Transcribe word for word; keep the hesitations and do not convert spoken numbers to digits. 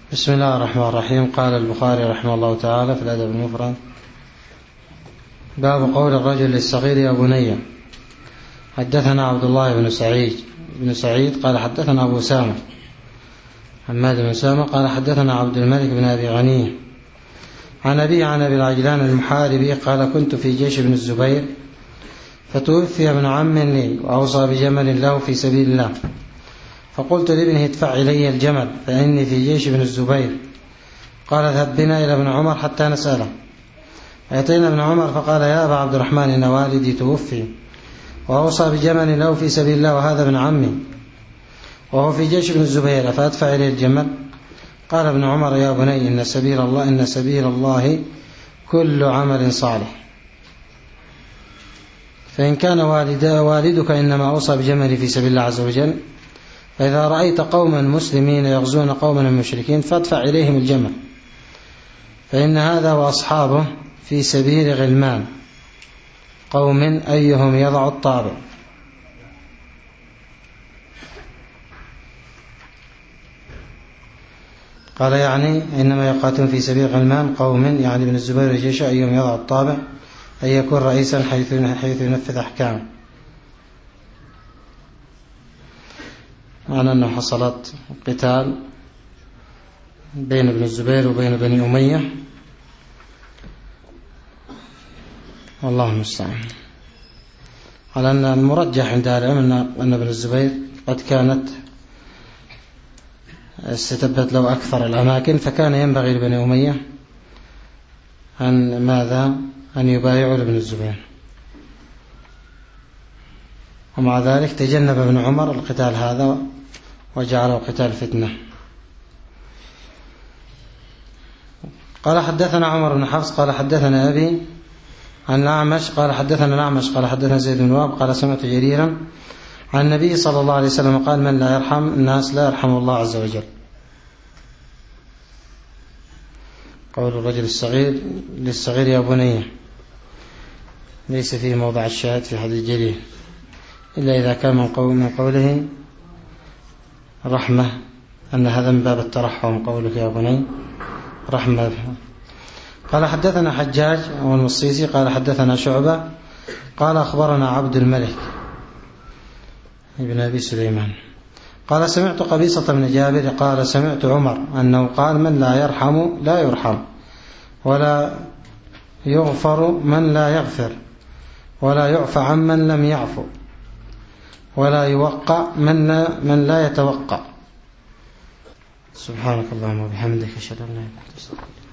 بسم الله الرحمن الرحيم. قال البخاري رحمه الله تعالى في الأدب المفرد: باب قول الرجل للصغير يا بني. حدثنا عبد الله بن سعيد بن سعيد قال حدثنا أبو أسامة حماد بن أسامة قال حدثنا عبد الملك بن أبي غنية عن أبي عن أبي العجلان المحاربي قال: كنت في جيش ابن الزبير فتوفي ابن عم لي وأوصى بجمل له في سبيل الله، فقلت لابنه: ادفع إلي الجمل فإني في جيش ابن الزبير. قال: اذهب بنا إلى ابن عمر حتى نسأله. أتينا ابن عمر فقال: يا أبا عبد الرحمن، إن والدي توفي وأوصى بجمل له في سبيل الله، وهذا ابن عمي وهو في جيش ابن الزبير، فأدفع إليه الجمل؟ قال ابن عمر: يا بني، إن سبيل الله إن سبيل الله كل عمل صالح، فإن كان والد والدك إنما أوصى بجمل في سبيل الله عز وجل، فإذا رأيت قوما مسلمين يغزون قوما مشركين فادفع إليهم الجمل، فإن هذا وأصحابه في سبيل غلمان قوم أيهم يضع الطابع. قال: يعني إنما يقاتلون في سبيل غلمان قوم، يعني ابن الزبير وجيش، أيهم يضع الطابع، أن يكون رئيسا حيث حيث ينفذ أحكامه. معنى أنه حصلت قتال بين ابن الزبير وبين بني أمية، والله المستعان. على أن المرجح عند أهل العلم أن ابن الزبير قد كانت استتبت له أكثر الأماكن، فكان ينبغي لبني أمية أن ماذا أن يبايعوا لابن الزبير، ومع ذلك تجنب ابن عمر القتال هذا وجعله قتال فتنة. قال: حدثنا عمر بن حفص قال حدثنا أبي عن الأعمش قال حدثنا الأعمش قال حدثنا زيد بن وهب قال: سمعت جريرا عن النبي صلى الله عليه وسلم قال: من لا يرحم الناس لا يرحم الله عز وجل. قول الرجل الصغير للصغير يا بني ليس فيه موضع الشاهد في حديث جرير، إلا إذا كان من, قول من قوله رحمة، أن هذا من باب الترحم، قولك يا بني رحمة. قال: حدثنا حجاج والمصيصي قال حدثنا شعبة قال أخبرنا عبد الملك ابن أبي سليمان قال: سمعت قبيصة بن جابر قال: سمعت عمر أنه قال: من لا يرحم لا يرحم، ولا يغفر من لا يغفر، ولا يعفى عمن لم يعفو، ولا يوقع من لا, من لا يتوقع. سبحانك اللهم وبحمدك، أشهد أن لا إله إلا أنت.